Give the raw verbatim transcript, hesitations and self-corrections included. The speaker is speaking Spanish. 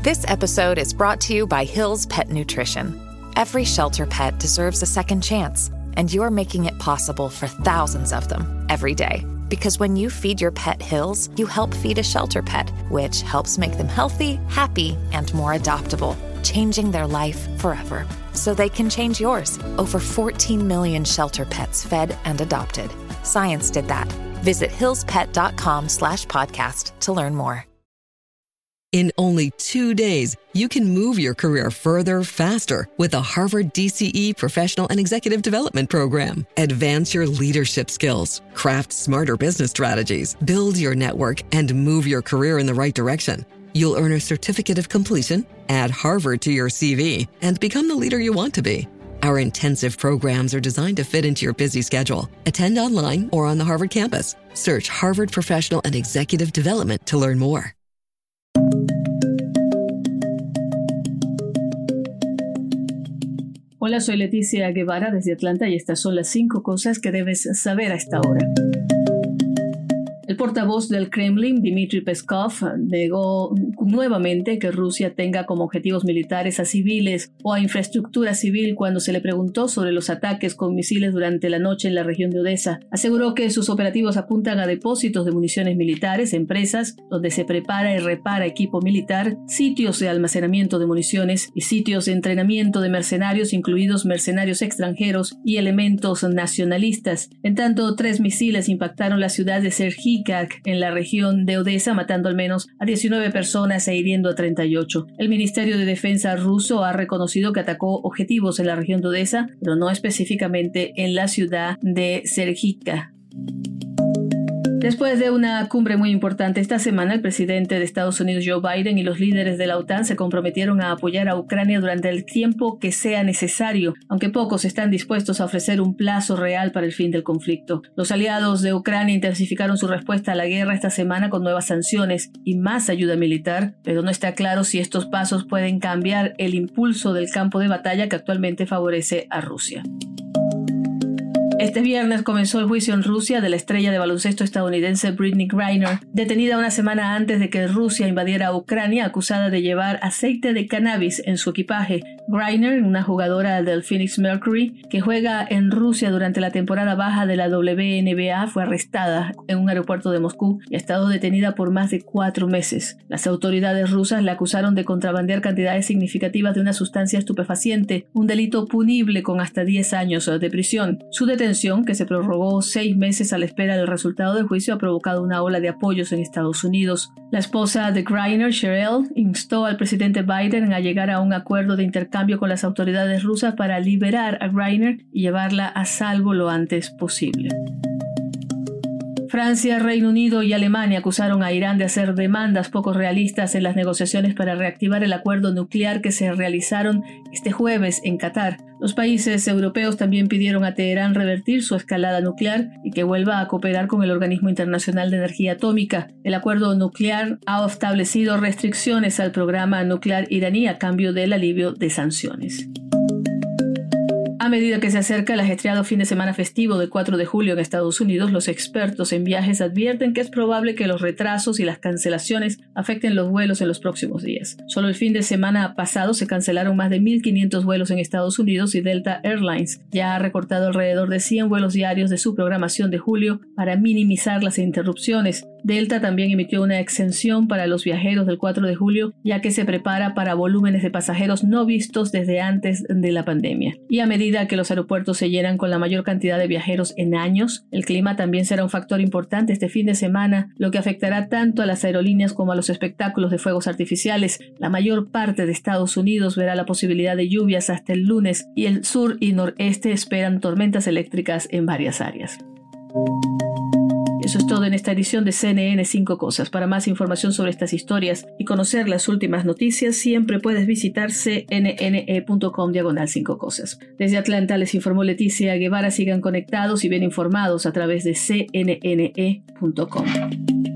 This episode is brought to you by Hill's Pet Nutrition. Every shelter pet deserves a second chance, and you're making it possible for thousands of them every day. Because when you feed your pet Hill's, you help feed a shelter pet, which helps make them healthy, happy, and more adoptable, changing their life forever. So they can change yours. Over fourteen million shelter pets fed and adopted. Science did that. Visit hillspet.com slash podcast to learn more. In only two days, you can move your career further, faster with the Harvard D C E Professional and Executive Development Program. Advance your leadership skills, craft smarter business strategies, build your network, and move your career in the right direction. You'll earn a certificate of completion, add Harvard to your C V, and become the leader you want to be. Our intensive programs are designed to fit into your busy schedule. Attend online or on the Harvard campus. Search Harvard Professional and Executive Development to learn more. Hola, soy Leticia Guevara desde Atlanta y estas son las cinco cosas que debes saber a esta hora. El portavoz del Kremlin, Dmitry Peskov, negó nuevamente que Rusia tenga como objetivos militares a civiles o a infraestructura civil cuando se le preguntó sobre los ataques con misiles durante la noche en la región de Odessa. Aseguró que sus operativos apuntan a depósitos de municiones militares, empresas donde se prepara y repara equipo militar, sitios de almacenamiento de municiones y sitios de entrenamiento de mercenarios, incluidos mercenarios extranjeros y elementos nacionalistas. En tanto, tres misiles impactaron la ciudad de Sergiyevsk en la región de Odessa, matando al menos a diecinueve personas e hiriendo a treinta y ocho. El Ministerio de Defensa ruso ha reconocido que atacó objetivos en la región de Odessa, pero no específicamente en la ciudad de Sergiyevsk. Después de una cumbre muy importante esta semana, el presidente de Estados Unidos, Joe Biden, y los líderes de la OTAN se comprometieron a apoyar a Ucrania durante el tiempo que sea necesario, aunque pocos están dispuestos a ofrecer un plazo real para el fin del conflicto. Los aliados de Ucrania intensificaron su respuesta a la guerra esta semana con nuevas sanciones y más ayuda militar, pero no está claro si estos pasos pueden cambiar el impulso del campo de batalla que actualmente favorece a Rusia. Este viernes comenzó el juicio en Rusia de la estrella de baloncesto estadounidense Brittney Griner, detenida una semana antes de que Rusia invadiera Ucrania, acusada de llevar aceite de cannabis en su equipaje. Griner, una jugadora del Phoenix Mercury que juega en Rusia durante la temporada baja de la W N B A, fue arrestada en un aeropuerto de Moscú y ha estado detenida por más de cuatro meses. Las autoridades rusas la acusaron de contrabandear cantidades significativas de una sustancia estupefaciente, un delito punible con hasta diez años de prisión. Su detención, que se prorrogó seis meses a la espera del resultado del juicio, ha provocado una ola de apoyos en Estados Unidos. La esposa de Griner, Cheryl, instó al presidente Biden a llegar a un acuerdo de intercambio con las autoridades rusas para liberar a Griner y llevarla a salvo lo antes posible. Francia, Reino Unido y Alemania acusaron a Irán de hacer demandas poco realistas en las negociaciones para reactivar el acuerdo nuclear que se realizaron este jueves en Qatar. Los países europeos también pidieron a Teherán revertir su escalada nuclear y que vuelva a cooperar con el Organismo Internacional de Energía Atómica. El acuerdo nuclear ha establecido restricciones al programa nuclear iraní a cambio del alivio de sanciones. A medida que se acerca el ajetreado fin de semana festivo del cuatro de julio en Estados Unidos, los expertos en viajes advierten que es probable que los retrasos y las cancelaciones afecten los vuelos en los próximos días. Solo el fin de semana pasado se cancelaron más de mil quinientos vuelos en Estados Unidos y Delta Airlines ya ha recortado alrededor de cien vuelos diarios de su programación de julio para minimizar las interrupciones. Delta también emitió una exención para los viajeros del cuatro de julio, ya que se prepara para volúmenes de pasajeros no vistos desde antes de la pandemia. Y a medida que los aeropuertos se llenan con la mayor cantidad de viajeros en años, el clima también será un factor importante este fin de semana, lo que afectará tanto a las aerolíneas como a los espectáculos de fuegos artificiales. La mayor parte de Estados Unidos verá la posibilidad de lluvias hasta el lunes y el sur y noreste esperan tormentas eléctricas en varias áreas. Eso es todo en esta edición de C N N cinco Cosas. Para más información sobre estas historias y conocer las últimas noticias, siempre puedes visitar cnne.com diagonal cinco Cosas. Desde Atlanta les informó Leticia Guevara. Sigan conectados y bien informados a través de c n n e punto com.